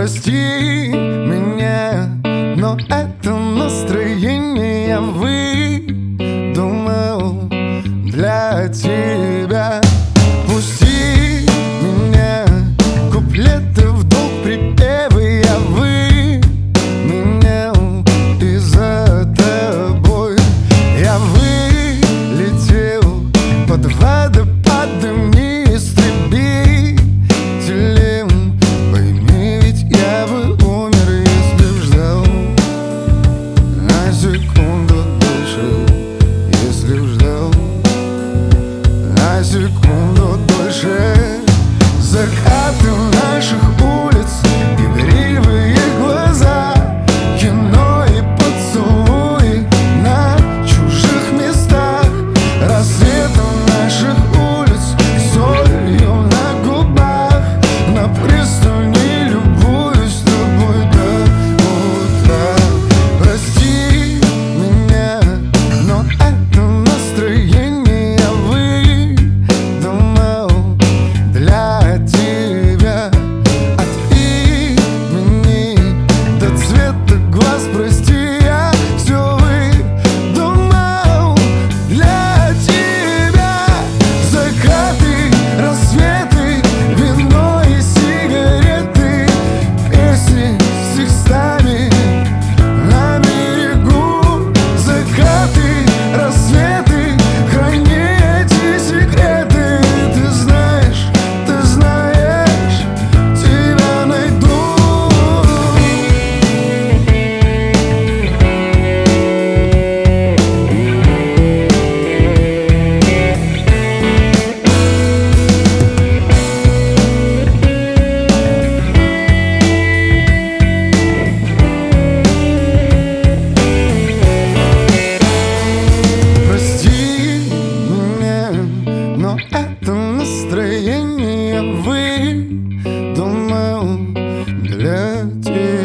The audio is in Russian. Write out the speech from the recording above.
Прости меня, но это настроение я выдумал для тебя. Пусти меня, куплеты в долг, припевы я выменял, и за тобой я вылетел под водопадом неистребителем. Пойми, ведь я бы умер, если б ждал на секунду дольше, если б ждал на секунду дольше. Закаты наших улиц, игривые глаза, кино и поцелуи на чужих местах. Рассветы наших улиц, солью на губах, на пристани любуюсь с тобой до утра. Прости меня, но это настроение я выдумал для тебя. От имени до цвета глаз, прости, я все выдумал для тебя. Закаты, рассветы, вино и сигареты, песни с текстами на берегу. Закаты, рассветы, храни эти секреты. Ты знаешь, тебя найду. Прости меня, но это настроение я выдумал для тебя.